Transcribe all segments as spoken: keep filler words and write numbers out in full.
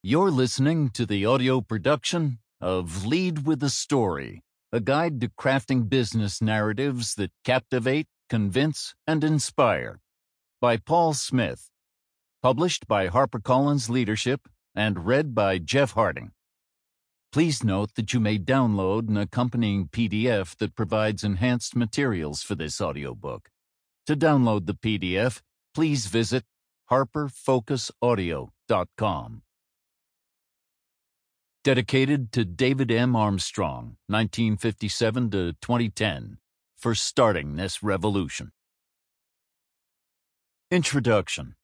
You're listening to the audio production of Lead with a Story, a guide to crafting business narratives that captivate, convince, and inspire, by Paul Smith, published by HarperCollins Leadership and read by Jeff Harding. Please note that you may download an accompanying P D F that provides enhanced materials for this audiobook. To download the P D F, please visit harper focus audio dot com. Dedicated to David M. Armstrong, nineteen fifty-seven to twenty ten, for starting this revolution. Introduction.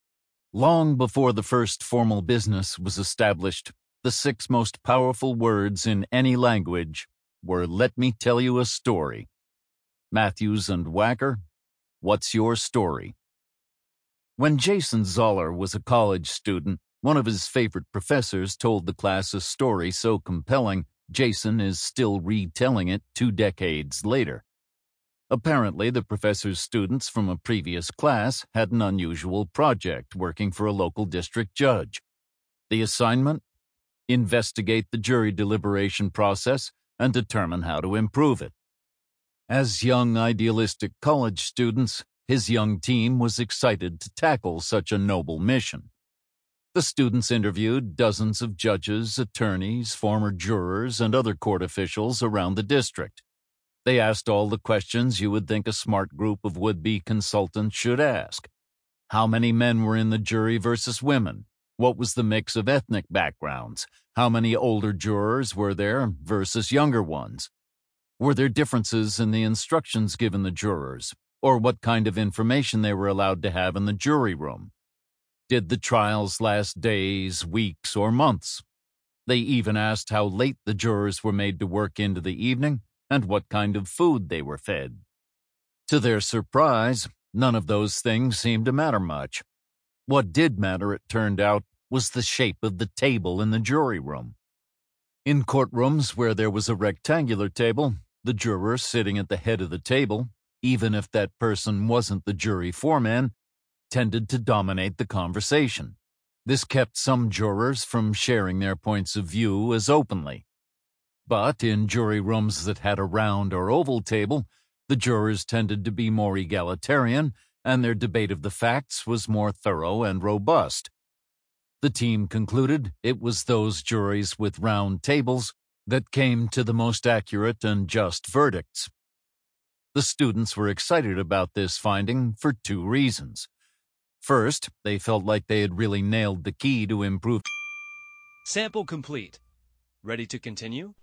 Long before the first formal business was established, the six most powerful words in any language were, "Let me tell you a story." Matthews and Wacker, what's your story? When Jason Zoller was a college student, one of his favorite professors told the class a story so compelling, Jason is still retelling it two decades later. Apparently, the professor's students from a previous class had an unusual project working for a local district judge. The assignment? Investigate the jury deliberation process and determine how to improve it. As young, idealistic college students, his young team was excited to tackle such a noble mission. The students interviewed dozens of judges, attorneys, former jurors, and other court officials around the district. They asked all the questions you would think a smart group of would-be consultants should ask. How many men were in the jury versus women? What was the mix of ethnic backgrounds? How many older jurors were there versus younger ones? Were there differences in the instructions given the jurors, or what kind of information they were allowed to have in the jury room? Did the trials last days, weeks, or months? They even asked how late the jurors were made to work into the evening and what kind of food they were fed. To their surprise, none of those things seemed to matter much. What did matter, it turned out, was the shape of the table in the jury room. In courtrooms where there was a rectangular table, the juror sitting at the head of the table, even if that person wasn't the jury foreman, tended to dominate the conversation. This kept some jurors from sharing their points of view as openly. But in jury rooms that had a round or oval table, the jurors tended to be more egalitarian, and their debate of the facts was more thorough and robust. The team concluded it was those juries with round tables that came to the most accurate and just verdicts. The students were excited about this finding for two reasons. First, they felt like they had really nailed the key to improve. Sample complete. Ready to continue?